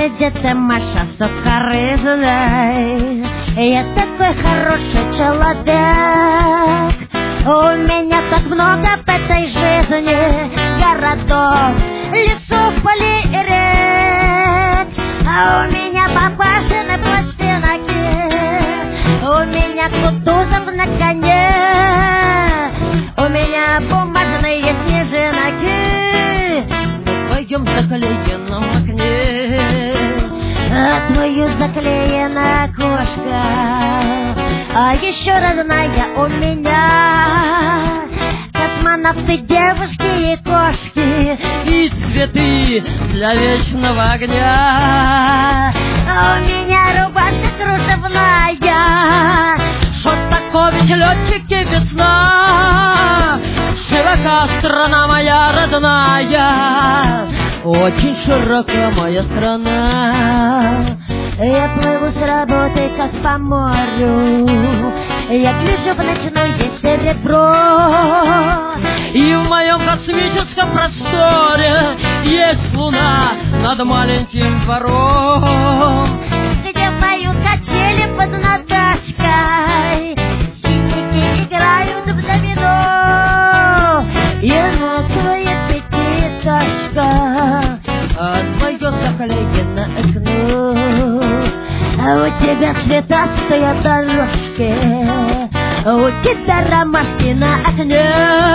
где-то Маша сукорызной. Я такой хороший человек. У меня так много в этой жизни городов, лесов, полей и рек. А у меня папашины пластинки, у меня Кутузов на коне, у меня бумажные снежинки на твоем заклеенном окне. А твое заклеенное окошко, а еще родная у меня космонавты, девушки и кошки, и цветы для вечного огня. А у меня рубашка кружевная, Шостакович, летчики, весна, широка страна моя родная, очень широка моя страна. Я плыву с работы, как по морю, я гляжу в ночное серебро. И в моем космическом просторе есть луна над маленьким двором, где поют качели под Наташкой, синики играют в домино. Я на твоей пятиэтажка, а твое заклеенное окно. А у тебя цветастые дорожки, у тебя ромашки на окне.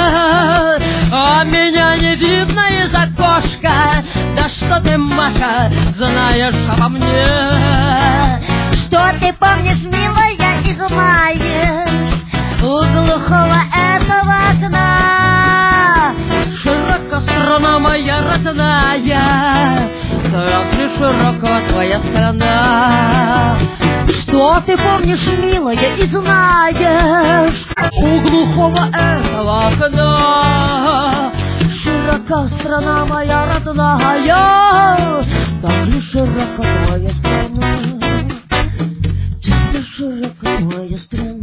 А меня не видно из окошка. Да что ты, Маша, знаешь обо мне? Что ты помнишь, милая, и знаешь у глухого этого окна? Широка страна моя родная, так же широка твоя страна. Что ты помнишь, милая, и знаешь у глухого этого окна? широка страна моя родная, так же широка твоя страна, так же широка твоя страна.